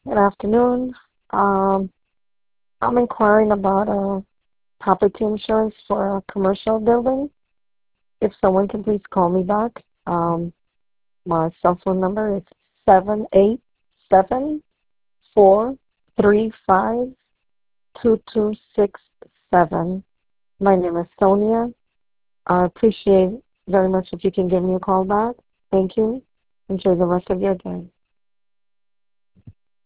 Good afternoon. Um, I'm inquiring about property insurance for a commercial building. If someone can please call me back. My cell phone number is 787-435-2267. My name is Sonia. I appreciate very much if you can give me a call back. Thank you. Enjoy the rest of your day.